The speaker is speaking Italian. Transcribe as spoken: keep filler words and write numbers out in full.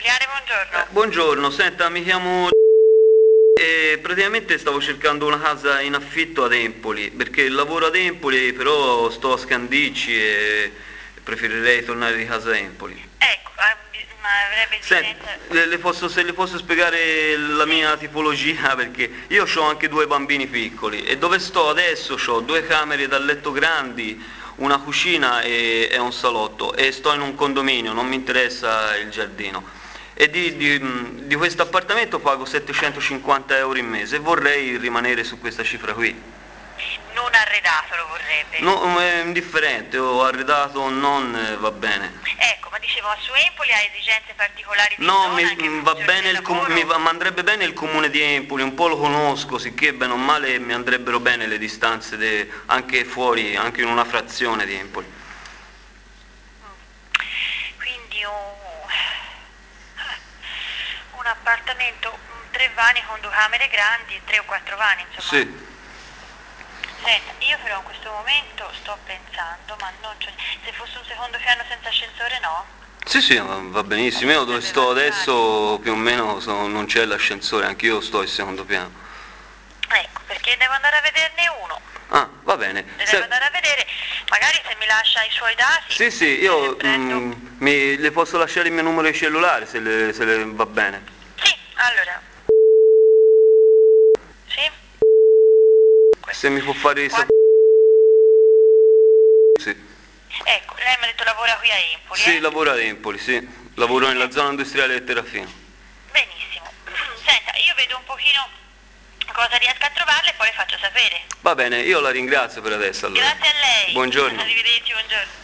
Immobiliare, buongiorno. Eh, buongiorno, senta, mi chiamo e praticamente stavo cercando una casa in affitto ad Empoli, perché lavoro ad Empoli, però sto a Scandicci e preferirei tornare di casa a Empoli. Ecco, ah, bi- ma avrebbe Senti, esigenza... le, le posso, se le posso spiegare la mia tipologia, perché io ho anche due bambini piccoli e dove sto adesso ho due camere da letto grandi, una cucina e, e un salotto e sto in un condominio, non mi interessa il giardino. E di, di, di questo appartamento pago settecentocinquanta euro in mese e vorrei rimanere su questa cifra qui. Non arredato lo vorrebbe. No, è indifferente, ho arredato o non, eh, va bene. Ecco, ma dicevo, su Empoli ha esigenze particolari di No, zona, mi, anche in va funzione bene del il comu- lavoro? mi va- mi andrebbe bene il comune di Empoli, un po' lo conosco, sicché bene o male mi andrebbero bene le distanze de- anche fuori, anche in una frazione di Empoli. Quindi un, un appartamento, un tre vani con due camere grandi, tre o quattro vani, insomma. Sì, Senta, io però in questo momento sto pensando, ma non c'è... Se fosse un secondo piano senza ascensore no? sì, sì, va va benissimo. Io dove sto adesso più o meno sono- non c'è l'ascensore, anch'io sto al secondo piano. Ecco, perché devo andare a vederne uno. Ah, va bene. Le Se- devo andare a vedere, magari se mi lascia i suoi dati. Sì, sì, eh, io prendo... mm, mi- le posso lasciare il mio numero di cellulare se le, se le va bene. Sì, allora. Sì? Se mi può fare i Qua- sapere. Sì. Ecco, lei mi ha detto lavora qui a Empoli, Sì, eh? lavoro ad Empoli, sì. Lavoro nella zona industriale del Terrafino. Benissimo. Senta, io vedo un pochino cosa riesco a trovarle e poi le faccio sapere. Va bene, io la ringrazio per adesso allora. Grazie a lei. Buongiorno. Arrivederci, buongiorno.